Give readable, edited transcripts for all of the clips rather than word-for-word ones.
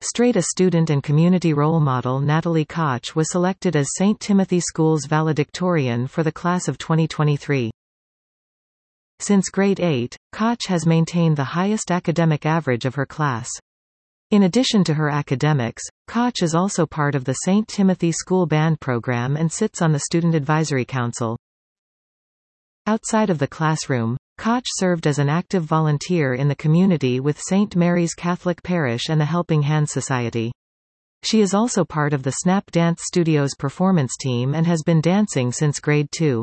Straight A student and community role model Natalie Koch was selected as St. Timothy School's valedictorian for the class of 2023. Since grade 8, Koch has maintained the highest academic average of her class. In addition to her academics, Koch is also part of the St. Timothy School Band program and sits on the Student Advisory Council. Outside of the classroom, Koch served as an active volunteer in the community with St. Mary's Catholic Parish and the Helping Hands Society. She is also part of the Snap Dance Studios performance team and has been dancing since grade 2.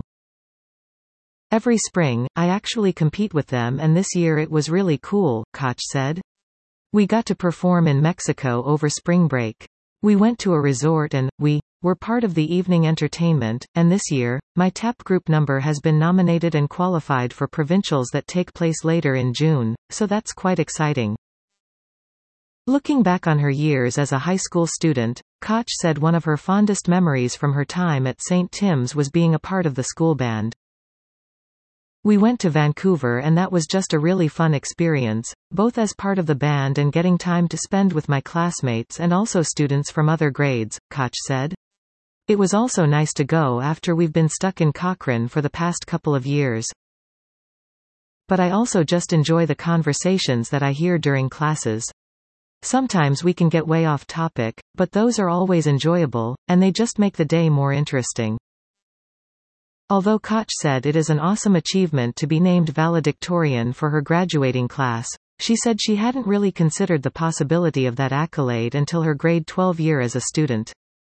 Every spring, I actually compete with them, and this year it was really cool, Koch said. We got to perform in Mexico over spring break. We went to a resort and we were part of the evening entertainment, and this year, my tap group number has been nominated and qualified for provincials that take place later in June, so that's quite exciting. Looking back on her years as a high school student, Koch said one of her fondest memories from her time at St. Tim's was being a part of the school band. We went to Vancouver and that was just a really fun experience, both as part of the band and getting time to spend with my classmates and also students from other grades, Koch said. It was also nice to go after we've been stuck in Cochrane for the past couple of years. But I also just enjoy the conversations that I hear during classes. Sometimes we can get way off topic, but those are always enjoyable, and they just make the day more interesting. Although Koch said it is an awesome achievement to be named valedictorian for her graduating class, she said she hadn't really considered the possibility of that accolade until her grade 12 year as a student.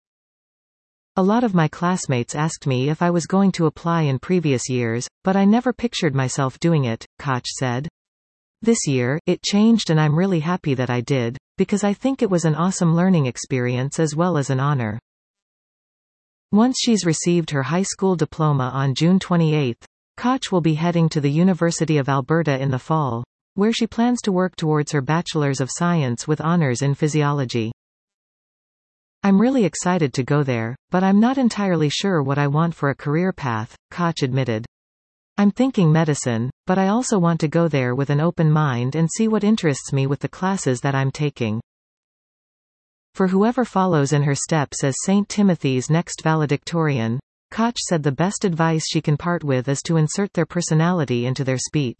A lot of my classmates asked me if I was going to apply in previous years, but I never pictured myself doing it, Koch said. This year, it changed and I'm really happy that I did, because I think it was an awesome learning experience as well as an honor. Once she's received her high school diploma on June 28, Koch will be heading to the University of Alberta in the fall, where she plans to work towards her Bachelor's of Science with honors in physiology. I'm really excited to go there, but I'm not entirely sure what I want for a career path, Koch admitted. I'm thinking medicine, but I also want to go there with an open mind and see what interests me with the classes that I'm taking. For whoever follows in her steps as St. Timothy's next valedictorian, Koch said the best advice she can part with is to insert their personality into their speech.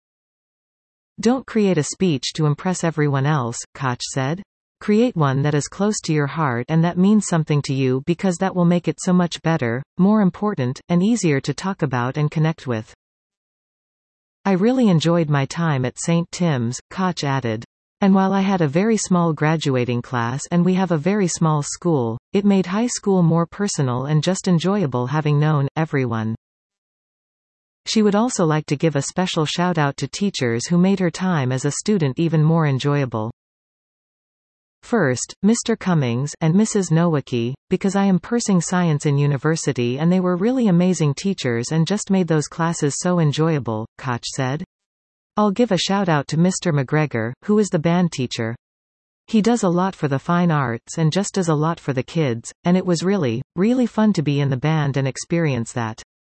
Don't create a speech to impress everyone else, Koch said. Create one that is close to your heart and that means something to you, because that will make it so much better, more important, and easier to talk about and connect with. I really enjoyed my time at St. Tim's, Koch added. And while I had a very small graduating class and we have a very small school, it made high school more personal and just enjoyable having known everyone. She would also like to give a special shout out to teachers who made her time as a student even more enjoyable. First, Mr. Cummings and Mrs. Nowicki, because I am pursuing science in university and they were really amazing teachers and just made those classes so enjoyable, Koch said. I'll give a shout out to Mr. McGregor, who is the band teacher. He does a lot for the fine arts and just does a lot for the kids, and it was really, really fun to be in the band and experience that.